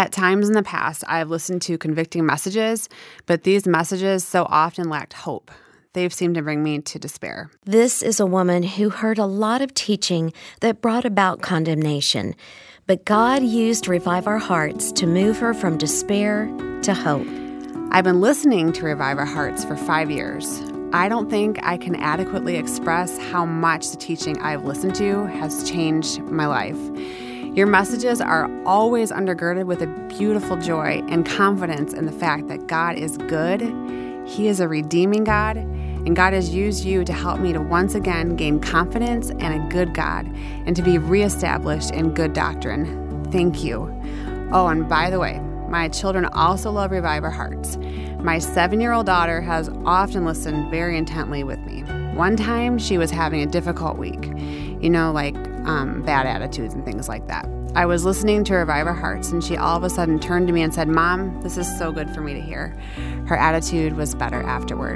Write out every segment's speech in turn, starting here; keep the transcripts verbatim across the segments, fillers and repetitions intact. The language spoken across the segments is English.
At times in the past, I've listened to convicting messages, but these messages so often lacked hope. They've seemed to bring me to despair. This is a woman who heard a lot of teaching that brought about condemnation, but God used Revive Our Hearts to move her from despair to hope. I've been listening to Revive Our Hearts for five years. I don't think I can adequately express how much the teaching I've listened to has changed my life. Your messages are always undergirded with a beautiful joy and confidence in the fact that God is good. He is a redeeming God, and God has used you to help me to once again gain confidence in a good God and to be reestablished in good doctrine. Thank you. Oh, and by the way, my children also love Revive Our Hearts. My seven-year-old daughter has often listened very intently with me. One time, she was having a difficult week, you know, like um, bad attitudes and things like that. I was listening to Revive Our Hearts, and she all of a sudden turned to me and said, "Mom, this is so good for me to hear." Her attitude was better afterward.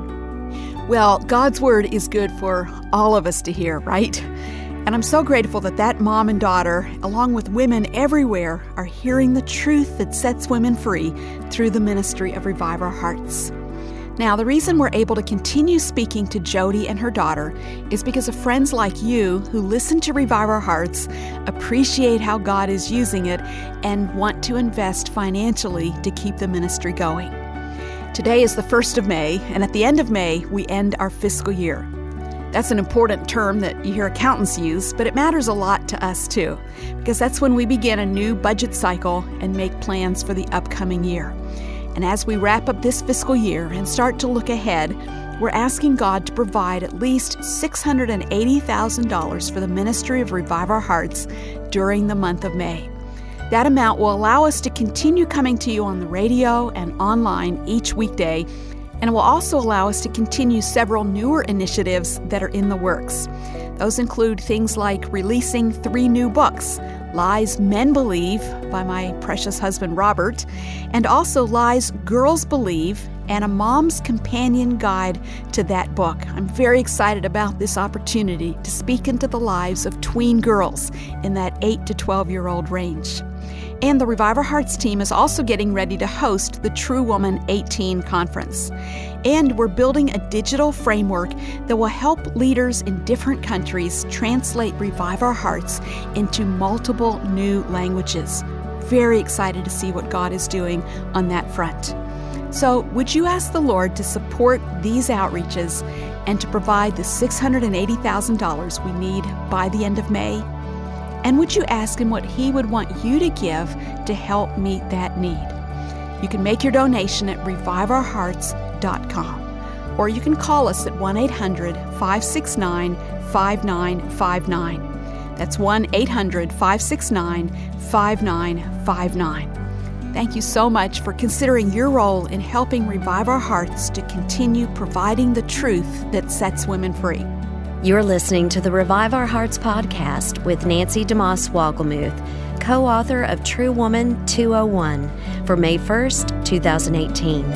Well, God's word is good for all of us to hear, right? And I'm so grateful that that mom and daughter, along with women everywhere, are hearing the truth that sets women free through the ministry of Revive Our Hearts. Now, the reason we're able to continue speaking to Jody and her daughter is because of friends like you who listen to Revive Our Hearts, appreciate how God is using it, and want to invest financially to keep the ministry going. Today is the first of May, and at the end of May, we end our fiscal year. That's an important term that you hear accountants use, but it matters a lot to us too, because that's when we begin a new budget cycle and make plans for the upcoming year. And as we wrap up this fiscal year and start to look ahead, we're asking God to provide at least six hundred eighty thousand dollars for the ministry of Revive Our Hearts during the month of May. That amount will allow us to continue coming to you on the radio and online each weekday, and it will also allow us to continue several newer initiatives that are in the works. Those include things like releasing three new books, Lies Men Believe by my precious husband Robert, and also Lies Girls Believe and a mom's companion guide to that book. I'm very excited about this opportunity to speak into the lives of tween girls in that eight to twelve-year-old range. And the Revive Our Hearts team is also getting ready to host the True Woman eighteen conference. And we're building a digital framework that will help leaders in different countries translate Revive Our Hearts into multiple new languages. Very excited to see what God is doing on that front. So would you ask the Lord to support these outreaches and to provide the six hundred eighty thousand dollars we need by the end of May? And would you ask Him what He would want you to give to help meet that need? You can make your donation at revive our hearts dot com, or you can call us at one eight hundred, five six nine, five nine five nine. That's one eight hundred, five six nine, five nine five nine. Thank you so much for considering your role in helping Revive Our Hearts to continue providing the truth that sets women free. You're listening to the Revive Our Hearts podcast with Nancy DeMoss Wogelmuth, co-author of True Woman two oh one, for May first, twenty eighteen.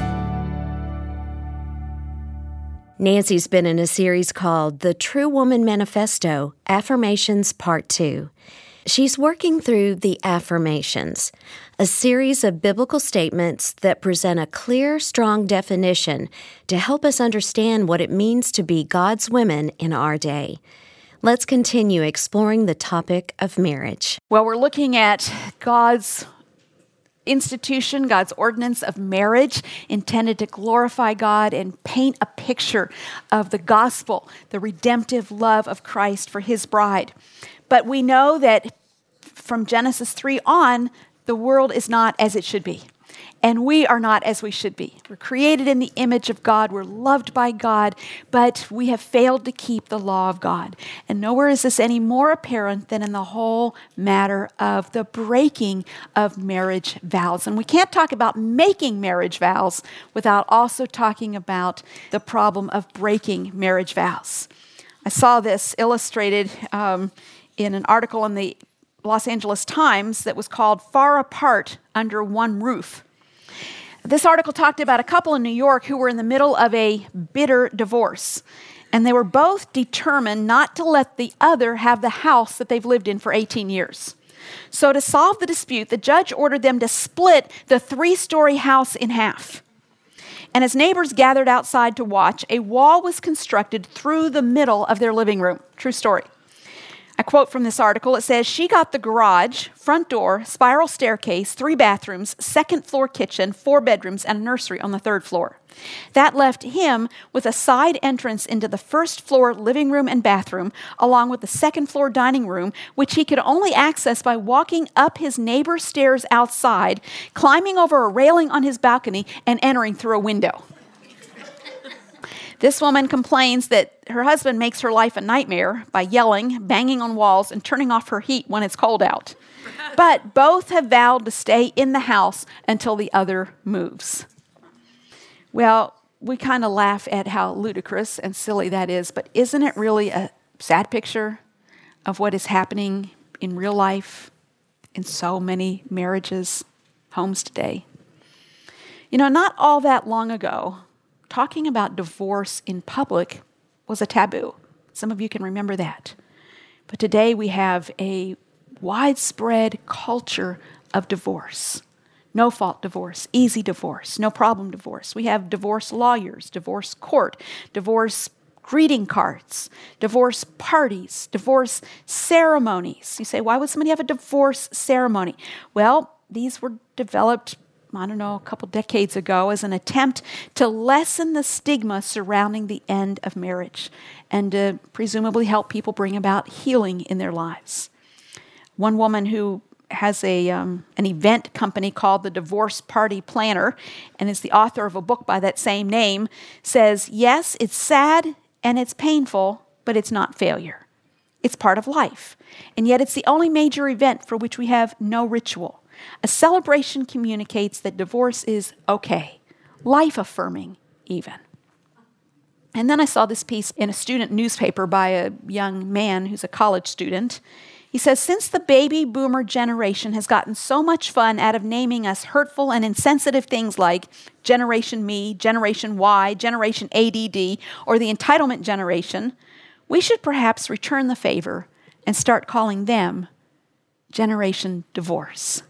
Nancy's been in a series called The True Woman Manifesto, Affirmations Part two. She's working through the affirmations, a series of biblical statements that present a clear, strong definition to help us understand what it means to be God's women in our day. Let's continue exploring the topic of marriage. Well, we're looking at God's institution, God's ordinance of marriage intended to glorify God and paint a picture of the gospel, the redemptive love of Christ for His bride. But we know that from Genesis three on, the world is not as it should be. And we are not as we should be. We're created in the image of God. We're loved by God, but we have failed to keep the law of God. And nowhere is this any more apparent than in the whole matter of the breaking of marriage vows. And we can't talk about making marriage vows without also talking about the problem of breaking marriage vows. I saw this illustrated um, in an article in the Los Angeles Times that was called Far Apart Under One Roof. This article talked about a couple in New York who were in the middle of a bitter divorce, and they were both determined not to let the other have the house that they've lived in for eighteen years. So to solve the dispute, the judge ordered them to split the three-story house in half. And as neighbors gathered outside to watch, a wall was constructed through the middle of their living room. True story. I quote from this article. It says, she got the garage, front door, spiral staircase, three bathrooms, second floor kitchen, four bedrooms, and a nursery on the third floor. That left him with a side entrance into the first floor living room and bathroom, along with the second floor dining room, which he could only access by walking up his neighbor's stairs outside, climbing over a railing on his balcony, and entering through a window. This woman complains that her husband makes her life a nightmare by yelling, banging on walls, and turning off her heat when it's cold out. But both have vowed to stay in the house until the other moves. Well, we kind of laugh at how ludicrous and silly that is, but isn't it really a sad picture of what is happening in real life in so many marriages, homes today? You know, not all that long ago, talking about divorce in public was a taboo. Some of you can remember that. But today we have a widespread culture of divorce. No-fault divorce, easy divorce, no problem divorce. We have divorce lawyers, divorce court, divorce greeting cards, divorce parties, divorce ceremonies. You say, why would somebody have a divorce ceremony? Well, these were developed I don't know, a couple decades ago as an attempt to lessen the stigma surrounding the end of marriage and to presumably help people bring about healing in their lives. One woman who has a um, an event company called the Divorce Party Planner and is the author of a book by that same name says, yes, it's sad and it's painful, but it's not failure. It's part of life. And yet it's the only major event for which we have no ritual. A celebration communicates that divorce is okay, life-affirming even. And then I saw this piece in a student newspaper by a young man who's a college student. He says, since the baby boomer generation has gotten so much fun out of naming us hurtful and insensitive things like Generation Me, Generation Y, Generation A D D, or the entitlement generation, we should perhaps return the favor and start calling them Generation Divorce.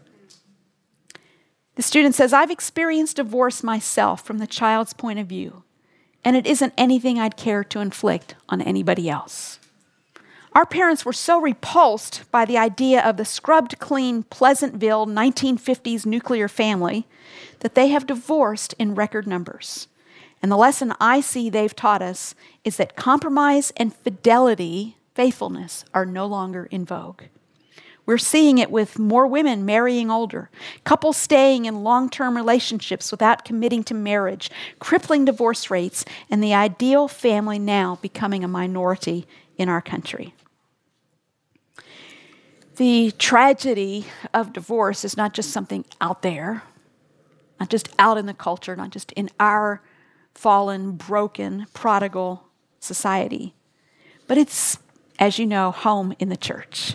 The student says, I've experienced divorce myself from the child's point of view, and it isn't anything I'd care to inflict on anybody else. Our parents were so repulsed by the idea of the scrubbed clean Pleasantville nineteen fifties nuclear family that they have divorced in record numbers. And the lesson I see they've taught us is that compromise and fidelity, faithfulness, are no longer in vogue. We're seeing it with more women marrying older, couples staying in long-term relationships without committing to marriage, crippling divorce rates, and the ideal family now becoming a minority in our country. The tragedy of divorce is not just something out there, not just out in the culture, not just in our fallen, broken, prodigal society, but it's, as you know, home in the church.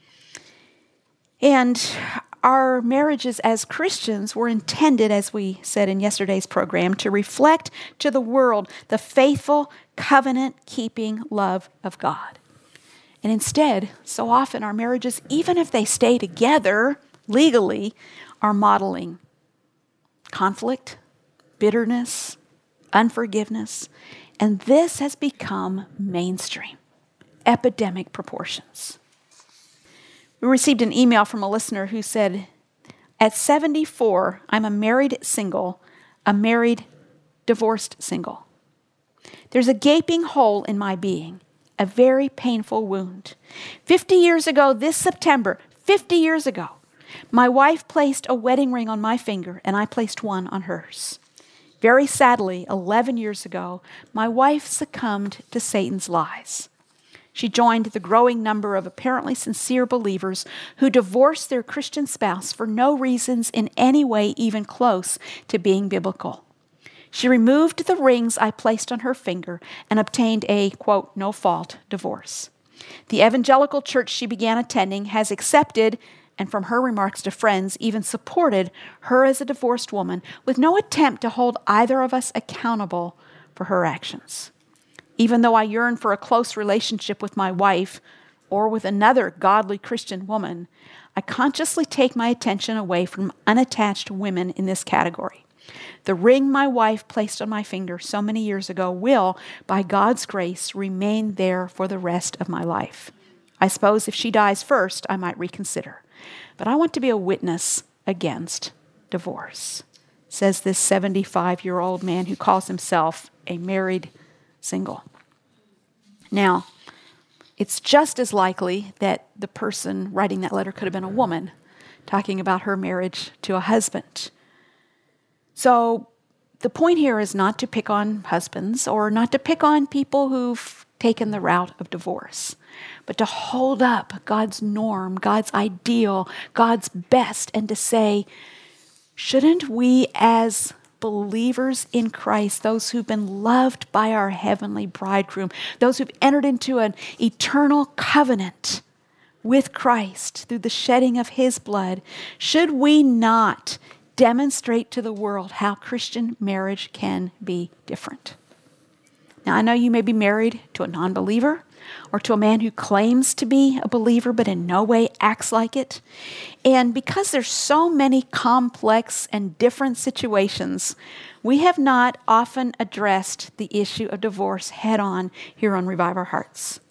And our marriages as Christians were intended, as we said in yesterday's program, to reflect to the world the faithful, covenant-keeping love of God. And instead, so often our marriages, even if they stay together legally, are modeling conflict, bitterness, unforgiveness, and this has become mainstream, epidemic proportions. We received an email from a listener who said, at seventy-four, I'm a married single, a married, divorced single. There's a gaping hole in my being, a very painful wound. Fifty years ago this September, fifty years ago, my wife placed a wedding ring on my finger and I placed one on hers. Very sadly, eleven years ago, my wife succumbed to Satan's lies. She joined the growing number of apparently sincere believers who divorced their Christian spouse for no reasons in any way even close to being biblical. She removed the rings I placed on her finger and obtained a, quote, no-fault divorce. The evangelical church she began attending has accepted, and from her remarks to friends, even supported her as a divorced woman with no attempt to hold either of us accountable for her actions. Even though I yearn for a close relationship with my wife, or with another godly Christian woman, I consciously take my attention away from unattached women in this category. The ring my wife placed on my finger so many years ago will, by God's grace, remain there for the rest of my life. I suppose if she dies first, I might reconsider. But I want to be a witness against divorce, says this seventy-five-year-old man who calls himself a married single. Now, it's just as likely that the person writing that letter could have been a woman talking about her marriage to a husband. So the point here is not to pick on husbands or not to pick on people who've taken the route of divorce, but to hold up God's norm, God's ideal, God's best, and to say, shouldn't we as believers in Christ, those who've been loved by our heavenly bridegroom, those who've entered into an eternal covenant with Christ through the shedding of his blood, should we not demonstrate to the world how Christian marriage can be different? Now, I know you may be married to a non-believer or to a man who claims to be a believer but in no way acts like it. And because there's so many complex and different situations, we have not often addressed the issue of divorce head on here on Revive Our Hearts.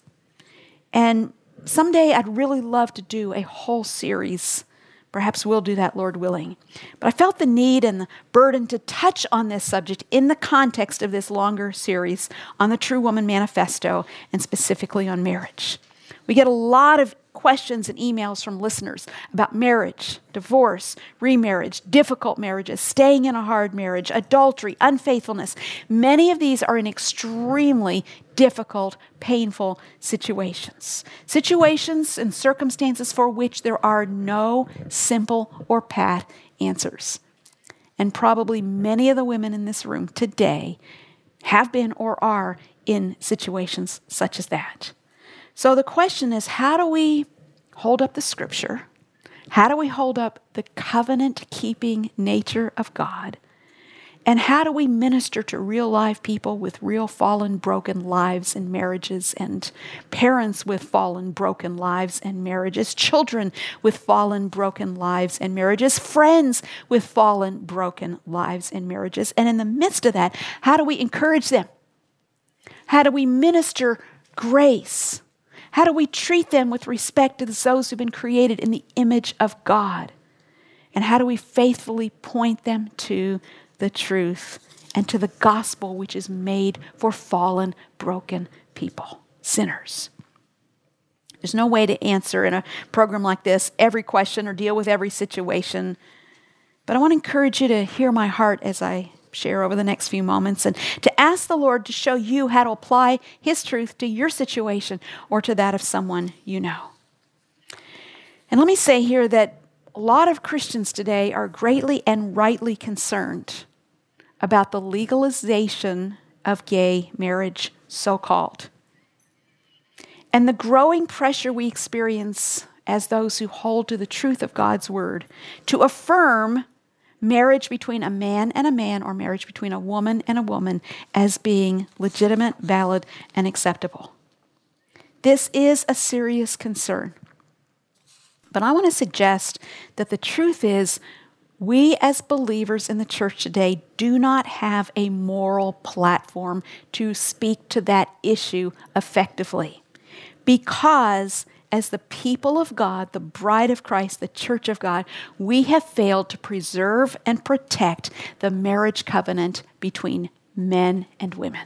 And someday I'd really love to do a whole series. Perhaps we'll do that, Lord willing. But I felt the need and the burden to touch on this subject in the context of this longer series on the True Woman Manifesto and specifically on marriage. We get a lot of questions and emails from listeners about marriage, divorce, remarriage, difficult marriages, staying in a hard marriage, adultery, unfaithfulness. Many of these are in extremely difficult, painful situations. Situations and circumstances for which there are no simple or pat answers. And probably many of the women in this room today have been or are in situations such as that. So the question is, how do we hold up the Scripture? How do we hold up the covenant-keeping nature of God? And how do we minister to real live people with real fallen, broken lives and marriages, and parents with fallen, broken lives and marriages, children with fallen, broken lives and marriages, friends with fallen, broken lives and marriages? And in the midst of that, how do we encourage them? How do we minister grace? How do we treat them with respect to those who've been created in the image of God? And how do we faithfully point them to the truth and to the gospel which is made for fallen, broken people, sinners? There's no way to answer in a program like this every question or deal with every situation. But I want to encourage you to hear my heart as I share over the next few moments and to ask the Lord to show you how to apply his truth to your situation or to that of someone you know. And let me say here that a lot of Christians today are greatly and rightly concerned about the legalization of gay marriage, so-called. And the growing pressure we experience as those who hold to the truth of God's word to affirm marriage between a man and a man or marriage between a woman and a woman as being legitimate, valid, and acceptable. This is a serious concern. But I want to suggest that the truth is we as believers in the church today do not have a moral platform to speak to that issue effectively because as the people of God, the bride of Christ, the church of God, we have failed to preserve and protect the marriage covenant between men and women.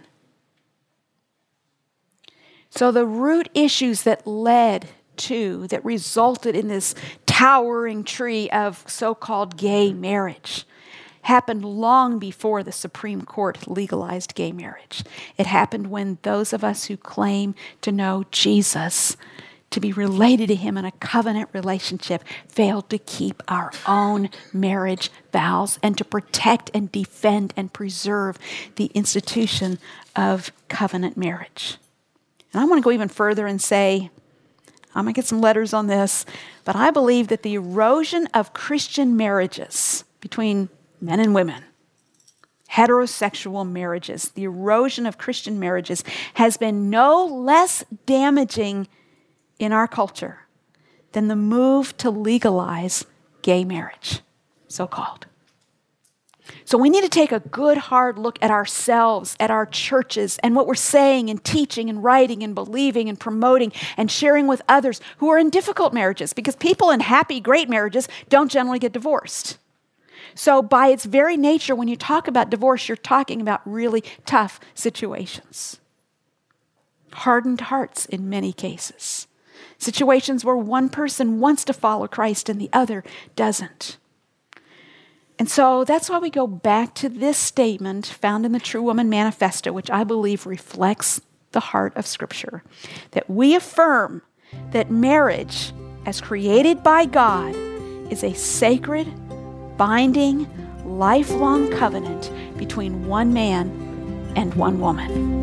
So the root issues that led to, that resulted in this towering tree of so-called gay marriage happened long before the Supreme Court legalized gay marriage. It happened when those of us who claim to know Jesus, to be related to him in a covenant relationship, failed to keep our own marriage vows and to protect and defend and preserve the institution of covenant marriage. And I want to go even further and say, I'm going to get some letters on this, but I believe that the erosion of Christian marriages between men and women, heterosexual marriages, the erosion of Christian marriages has been no less damaging in our culture than the move to legalize gay marriage, so-called. So we need to take a good hard look at ourselves, at our churches, and what we're saying and teaching and writing and believing and promoting and sharing with others who are in difficult marriages, because people in happy, great marriages don't generally get divorced. So by its very nature, when you talk about divorce, you're talking about really tough situations. Hardened hearts in many cases. Situations where one person wants to follow Christ and the other doesn't. And so that's why we go back to this statement found in the True Woman Manifesto, which I believe reflects the heart of Scripture, that we affirm that marriage, as created by God, is a sacred, binding, lifelong covenant between one man and one woman.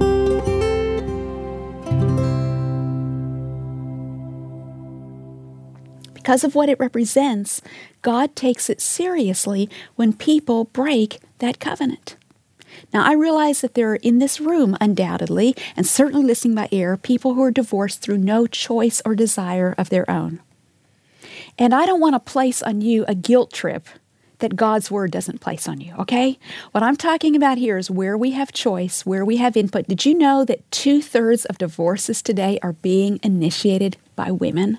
Because of what it represents, God takes it seriously when people break that covenant. Now, I realize that there are in this room, undoubtedly, and certainly listening by ear, people who are divorced through no choice or desire of their own. And I don't want to place on you a guilt trip that God's Word doesn't place on you, okay? What I'm talking about here is where we have choice, where we have input. Did you know that two-thirds of divorces today are being initiated by women?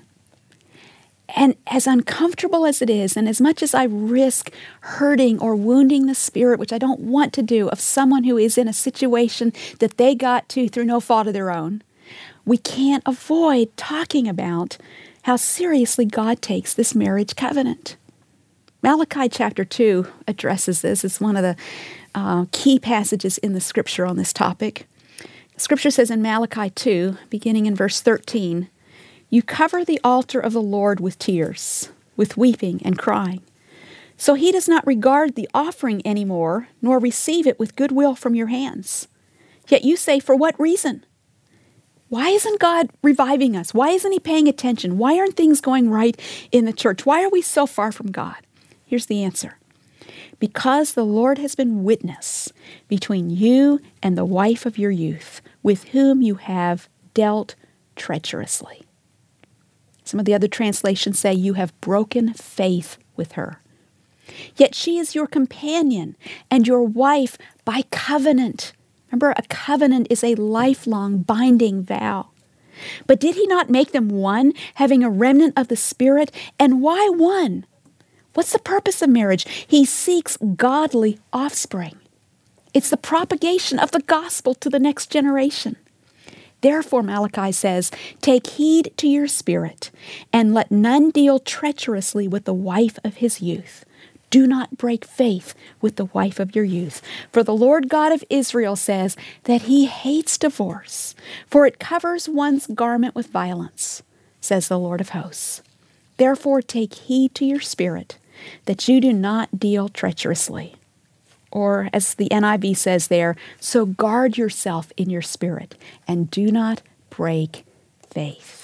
And as uncomfortable as it is, and as much as I risk hurting or wounding the spirit, which I don't want to do, of someone who is in a situation that they got to through no fault of their own, we can't avoid talking about how seriously God takes this marriage covenant. Malachi chapter two addresses this. It's one of the uh, key passages in the Scripture on this topic. Scripture says in Malachi two, beginning in verse thirteen, "You cover the altar of the Lord with tears, with weeping and crying. So he does not regard the offering anymore, nor receive it with goodwill from your hands. Yet you say, for what reason? Why isn't God reviving us? Why isn't he paying attention? Why aren't things going right in the church? Why are we so far from God?" Here's the answer. Because the Lord has been witness between you and the wife of your youth, with whom you have dealt treacherously. Some of the other translations say you have broken faith with her. Yet she is your companion and your wife by covenant. Remember, a covenant is a lifelong binding vow. But did he not make them one, having a remnant of the Spirit? And why one? What's the purpose of marriage? He seeks godly offspring. It's the propagation of the gospel to the next generation. Therefore, Malachi says, take heed to your spirit, and let none deal treacherously with the wife of his youth. Do not break faith with the wife of your youth. For the Lord God of Israel says that he hates divorce, for it covers one's garment with violence, says the Lord of hosts. Therefore, take heed to your spirit, that you do not deal treacherously. Or, as the N I V says there, so guard yourself in your spirit, and do not break faith.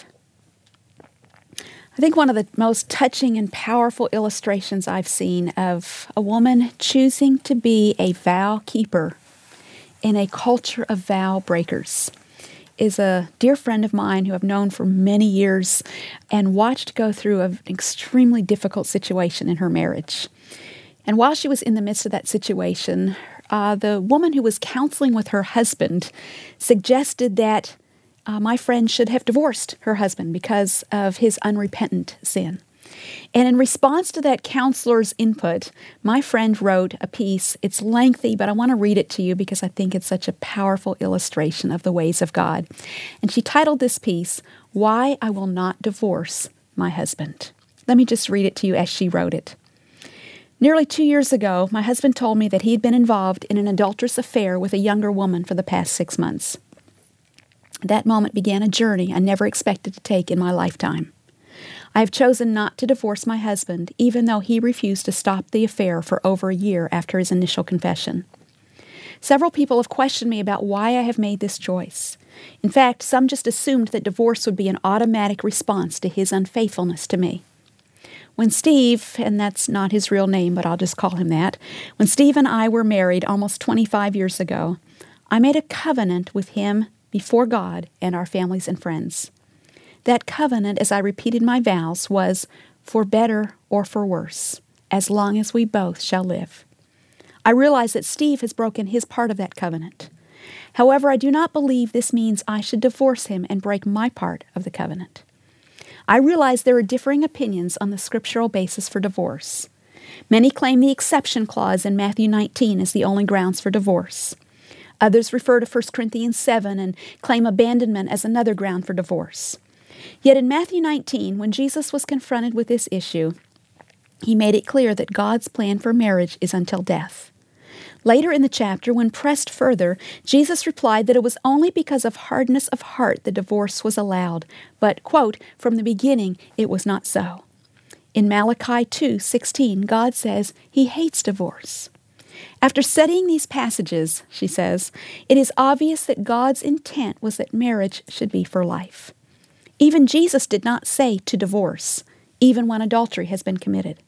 I think one of the most touching and powerful illustrations I've seen of a woman choosing to be a vow keeper in a culture of vow breakers is a dear friend of mine who I've known for many years and watched go through an extremely difficult situation in her marriage. And while she was in the midst of that situation, uh, the woman who was counseling with her husband suggested that uh, my friend should have divorced her husband because of his unrepentant sin. And in response to that counselor's input, my friend wrote a piece. It's lengthy, but I want to read it to you because I think it's such a powerful illustration of the ways of God. And she titled this piece, "Why I Will Not Divorce My Husband." Let me just read it to you as she wrote it. Nearly two years ago, my husband told me that he had been involved in an adulterous affair with a younger woman for the past six months. That moment began a journey I never expected to take in my lifetime. I have chosen not to divorce my husband, even though he refused to stop the affair for over a year after his initial confession. Several people have questioned me about why I have made this choice. In fact, some just assumed that divorce would be an automatic response to his unfaithfulness to me. When Steve, and that's not his real name, but I'll just call him that, when Steve and I were married almost twenty-five years ago, I made a covenant with him before God and our families and friends. That covenant, as I repeated my vows, was for better or for worse, as long as we both shall live. I realize that Steve has broken his part of that covenant. However, I do not believe this means I should divorce him and break my part of the covenant. I realize there are differing opinions on the scriptural basis for divorce. Many claim the exception clause in Matthew nineteen is the only grounds for divorce. Others refer to First Corinthians seven and claim abandonment as another ground for divorce. Yet in Matthew nineteen, when Jesus was confronted with this issue, he made it clear that God's plan for marriage is until death. Later in the chapter, when pressed further, Jesus replied that it was only because of hardness of heart the divorce was allowed, but, quote, from the beginning it was not so. In Malachi two sixteen, God says he hates divorce. After studying these passages, she says, it is obvious that God's intent was that marriage should be for life. Even Jesus did not say to divorce, even when adultery has been committed.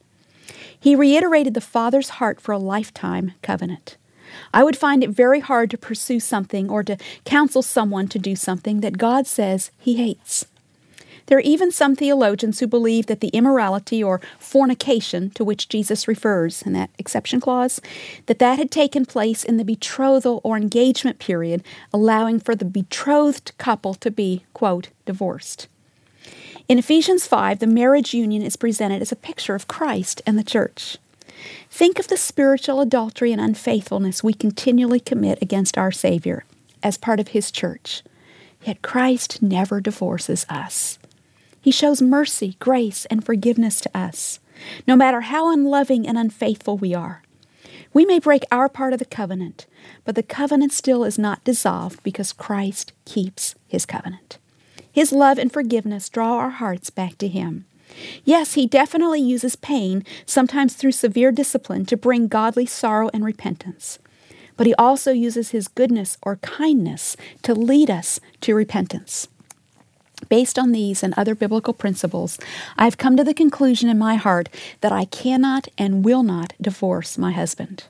He reiterated the Father's heart for a lifetime covenant. I would find it very hard to pursue something or to counsel someone to do something that God says he hates. There are even some theologians who believe that the immorality or fornication to which Jesus refers in that exception clause, that that had taken place in the betrothal or engagement period, allowing for the betrothed couple to be, quote, divorced. In Ephesians five, the marriage union is presented as a picture of Christ and the church. Think of the spiritual adultery and unfaithfulness we continually commit against our Savior as part of His church. Yet Christ never divorces us. He shows mercy, grace, and forgiveness to us, no matter how unloving and unfaithful we are. We may break our part of the covenant, but the covenant still is not dissolved because Christ keeps His covenant. His love and forgiveness draw our hearts back to Him. Yes, He definitely uses pain, sometimes through severe discipline, to bring godly sorrow and repentance. But He also uses His goodness or kindness to lead us to repentance. Based on these and other biblical principles, I have come to the conclusion in my heart that I cannot and will not divorce my husband.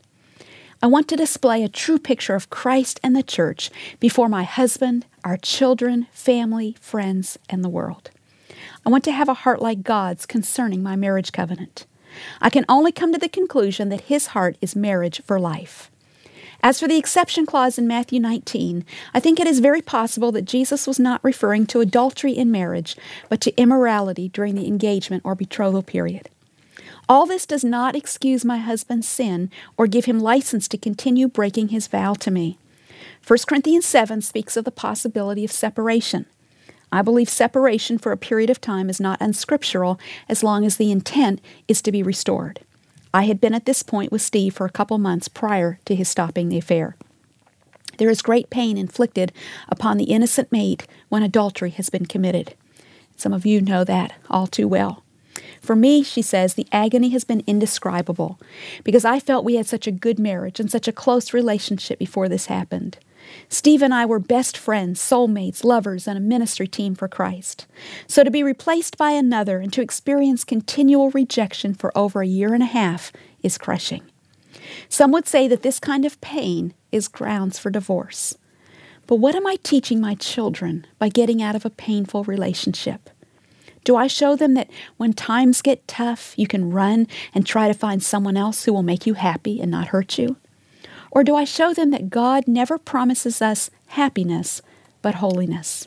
I want to display a true picture of Christ and the church before my husband, our children, family, friends, and the world. I want to have a heart like God's concerning my marriage covenant. I can only come to the conclusion that His heart is marriage for life. As for the exception clause in Matthew nineteen, I think it is very possible that Jesus was not referring to adultery in marriage, but to immorality during the engagement or betrothal period. All this does not excuse my husband's sin or give him license to continue breaking his vow to me. First Corinthians seven speaks of the possibility of separation. I believe separation for a period of time is not unscriptural as long as the intent is to be restored. I had been at this point with Steve for a couple months prior to his stopping the affair. There is great pain inflicted upon the innocent mate when adultery has been committed. Some of you know that all too well. For me, she says, the agony has been indescribable because I felt we had such a good marriage and such a close relationship before this happened. Steve and I were best friends, soulmates, lovers, and a ministry team for Christ. So to be replaced by another and to experience continual rejection for over a year and a half is crushing. Some would say that this kind of pain is grounds for divorce. But what am I teaching my children by getting out of a painful relationship? Do I show them that when times get tough, you can run and try to find someone else who will make you happy and not hurt you? Or do I show them that God never promises us happiness, but holiness?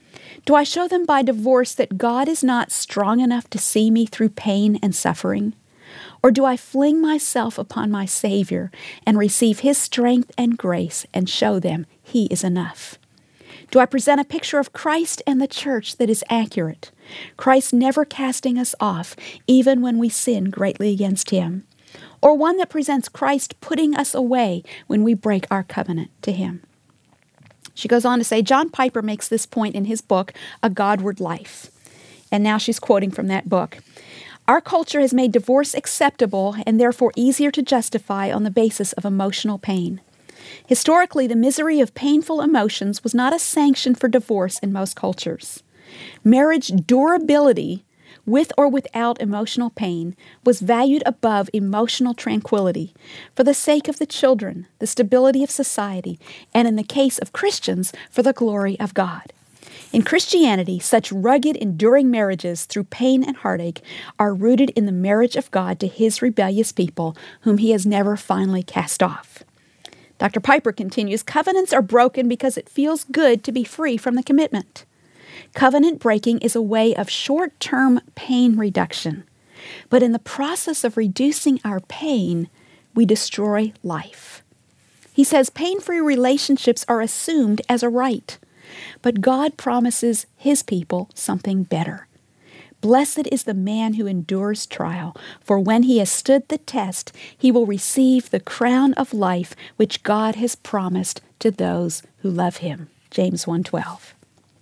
Do I show them by divorce that God is not strong enough to see me through pain and suffering? Or do I fling myself upon my Savior and receive His strength and grace and show them He is enough? Do I present a picture of Christ and the church that is accurate? Christ never casting us off, even when we sin greatly against Him. Or one that presents Christ putting us away when we break our covenant to Him. She goes on to say, John Piper makes this point in his book, A Godward Life. And now she's quoting from that book. Our culture has made divorce acceptable and therefore easier to justify on the basis of emotional pain. Historically, the misery of painful emotions was not a sanction for divorce in most cultures. Marriage durability, with or without emotional pain, was valued above emotional tranquility for the sake of the children, the stability of society, and in the case of Christians, for the glory of God. In Christianity, such rugged, enduring marriages through pain and heartache are rooted in the marriage of God to His rebellious people, whom He has never finally cast off. Doctor Piper continues, covenants are broken because it feels good to be free from the commitment. Covenant breaking is a way of short-term pain reduction. But in the process of reducing our pain, we destroy life. He says pain-free relationships are assumed as a right. But God promises His people something better. Blessed is the man who endures trial, for when he has stood the test, he will receive the crown of life which God has promised to those who love Him. James one twelve.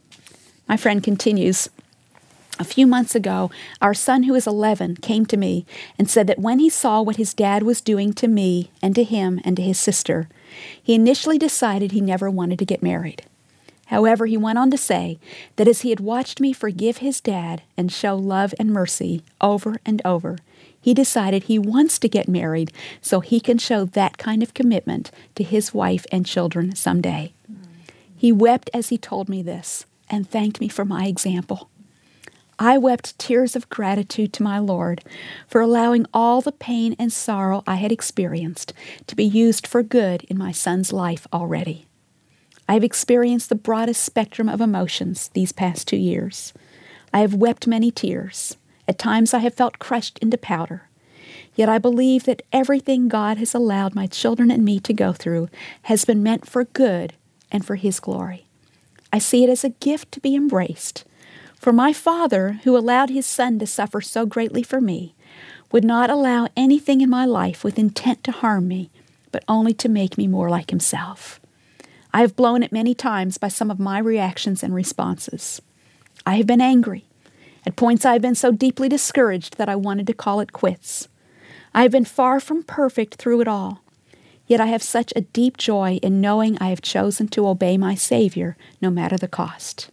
My friend continues, a few months ago, our son who is eleven came to me and said that when he saw what his dad was doing to me and to him and to his sister, he initially decided he never wanted to get married. However, he went on to say that as he had watched me forgive his dad and show love and mercy over and over, he decided he wants to get married so he can show that kind of commitment to his wife and children someday. He wept as he told me this and thanked me for my example. I wept tears of gratitude to my Lord for allowing all the pain and sorrow I had experienced to be used for good in my son's life already. I have experienced the broadest spectrum of emotions these past two years. I have wept many tears. At times I have felt crushed into powder. Yet I believe that everything God has allowed my children and me to go through has been meant for good and for His glory. I see it as a gift to be embraced. For my Father, who allowed His Son to suffer so greatly for me, would not allow anything in my life with intent to harm me, but only to make me more like Himself. I have blown it many times by some of my reactions and responses. I have been angry. At points I have been so deeply discouraged that I wanted to call it quits. I have been far from perfect through it all. Yet I have such a deep joy in knowing I have chosen to obey my Savior no matter the cost.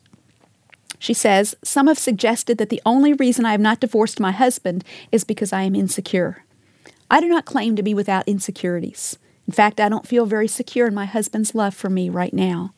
She says, some have suggested that the only reason I have not divorced my husband is because I am insecure. I do not claim to be without insecurities. In fact, I don't feel very secure in my husband's love for me right now.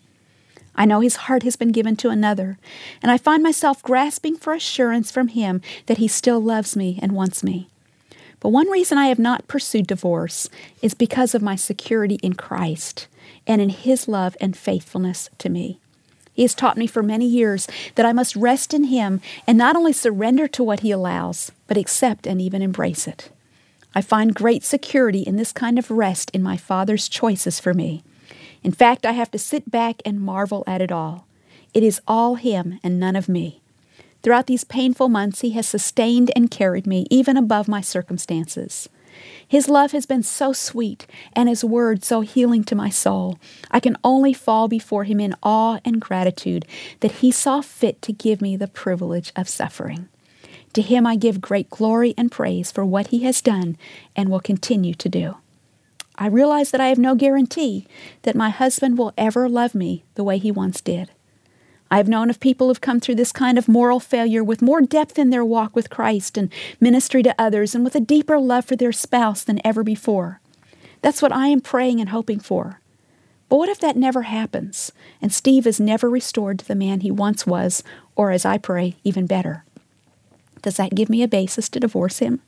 I know his heart has been given to another, and I find myself grasping for assurance from him that he still loves me and wants me. But one reason I have not pursued divorce is because of my security in Christ and in His love and faithfulness to me. He has taught me for many years that I must rest in Him and not only surrender to what He allows, but accept and even embrace it. I find great security in this kind of rest in my Father's choices for me. In fact, I have to sit back and marvel at it all. It is all Him and none of me. Throughout these painful months, He has sustained and carried me even above my circumstances. His love has been so sweet and His word so healing to my soul. I can only fall before Him in awe and gratitude that He saw fit to give me the privilege of suffering. To Him I give great glory and praise for what He has done and will continue to do. I realize that I have no guarantee that my husband will ever love me the way he once did. I have known of people who have come through this kind of moral failure with more depth in their walk with Christ and ministry to others and with a deeper love for their spouse than ever before. That's what I am praying and hoping for. But what if that never happens and Steve is never restored to the man he once was, or as I pray, even better? Does that give me a basis to divorce him?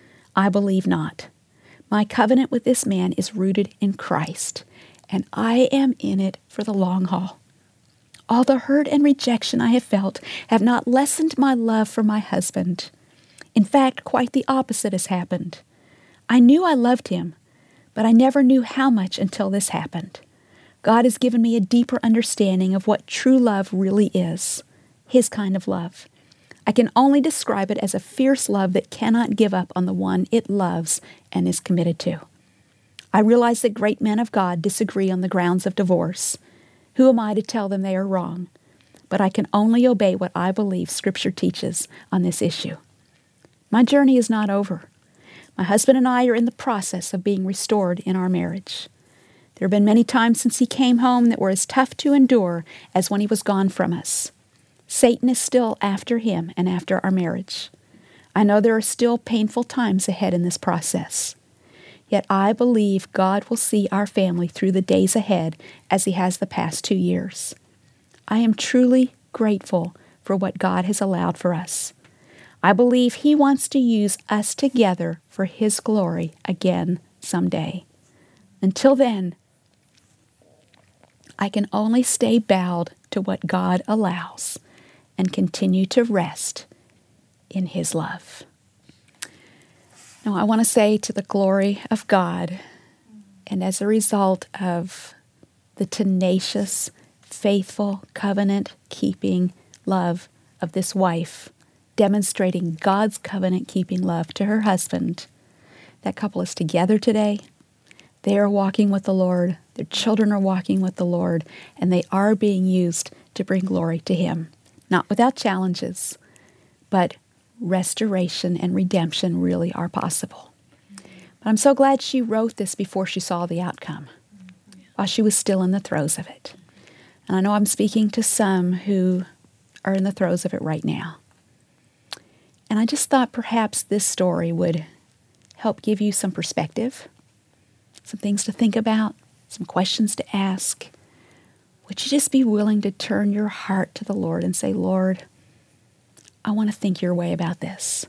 I believe not. My covenant with this man is rooted in Christ, and I am in it for the long haul. All the hurt and rejection I have felt have not lessened my love for my husband. In fact, quite the opposite has happened. I knew I loved him, but I never knew how much until this happened. God has given me a deeper understanding of what true love really is, His kind of love. I can only describe it as a fierce love that cannot give up on the one it loves and is committed to. I realize that great men of God disagree on the grounds of divorce. Who am I to tell them they are wrong? But I can only obey what I believe Scripture teaches on this issue. My journey is not over. My husband and I are in the process of being restored in our marriage. There have been many times since he came home that were as tough to endure as when he was gone from us. Satan is still after him and after our marriage. I know there are still painful times ahead in this process. Yet I believe God will see our family through the days ahead as He has the past two years. I am truly grateful for what God has allowed for us. I believe He wants to use us together for His glory again someday. Until then, I can only stay bowed to what God allows and continue to rest in His love. Now, I want to say, to the glory of God, and as a result of the tenacious, faithful, covenant-keeping love of this wife, demonstrating God's covenant-keeping love to her husband, that couple is together today. They are walking with the Lord. Their children are walking with the Lord, and they are being used to bring glory to Him. Not without challenges, but restoration and redemption really are possible. But I'm so glad she wrote this before she saw the outcome, while she was still in the throes of it. And I know I'm speaking to some who are in the throes of it right now. And I just thought perhaps this story would help give you some perspective, some things to think about, some questions to ask. Would you just be willing to turn your heart to the Lord and say, Lord, I want to think your way about this.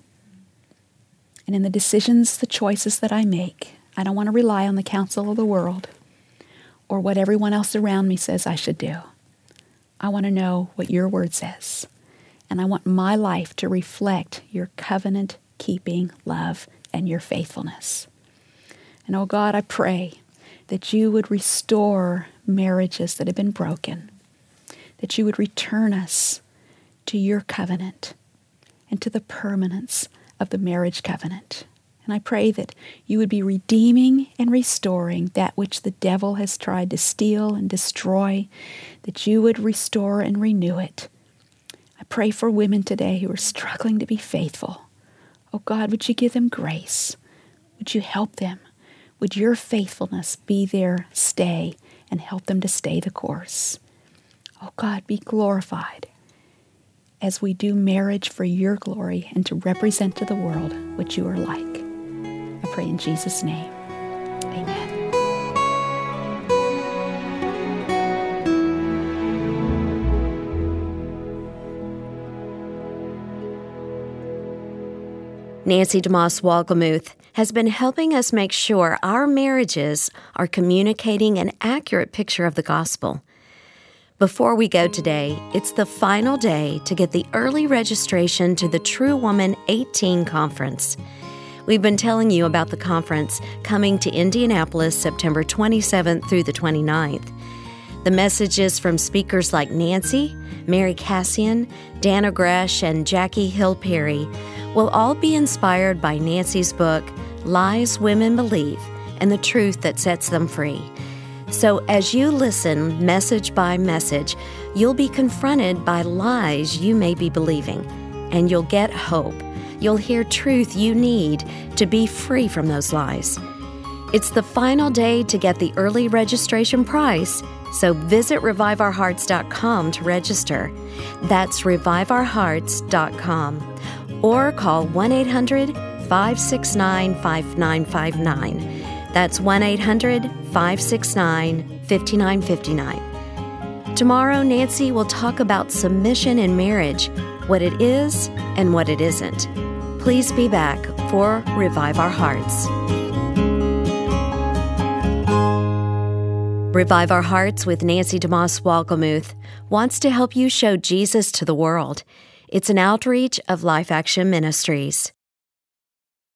And in the decisions, the choices that I make, I don't want to rely on the counsel of the world or what everyone else around me says I should do. I want to know what your word says. And I want my life to reflect your covenant-keeping love and your faithfulness. And oh God, I pray that you would restore marriages that have been broken, that you would return us to your covenant and to the permanence of the marriage covenant. And I pray that you would be redeeming and restoring that which the devil has tried to steal and destroy, that you would restore and renew it. I pray for women today who are struggling to be faithful. Oh God, would you give them grace? Would you help them? Would your faithfulness be their stay and help them to stay the course? Oh God, be glorified as we do marriage for your glory and to represent to the world what you are like. I pray in Jesus' name. Amen. Nancy DeMoss Wolgemuth has been helping us make sure our marriages are communicating an accurate picture of the gospel. Before we go today, it's the final day to get the early registration to the True Woman eighteen conference. We've been telling you about the conference coming to Indianapolis September twenty-seventh through the twenty-ninth. The messages from speakers like Nancy, Mary Cassian, Dana Gresh, and Jackie Hill Perry will all be inspired by Nancy's book, Lies Women Believe, and the Truth That Sets Them Free. So as you listen message by message, you'll be confronted by lies you may be believing, and you'll get hope. You'll hear truth you need to be free from those lies. It's the final day to get the early registration price, so visit revive our hearts dot com to register. That's revive our hearts dot com. Or call one eight hundred, five six nine, five nine five nine. That's one eight hundred, five six nine, five nine five nine. Tomorrow, Nancy will talk about submission in marriage, what it is and what it isn't. Please be back for Revive Our Hearts. Revive Our Hearts with Nancy DeMoss Wolgemuth wants to help you show Jesus to the world. It's an outreach of Life Action Ministries.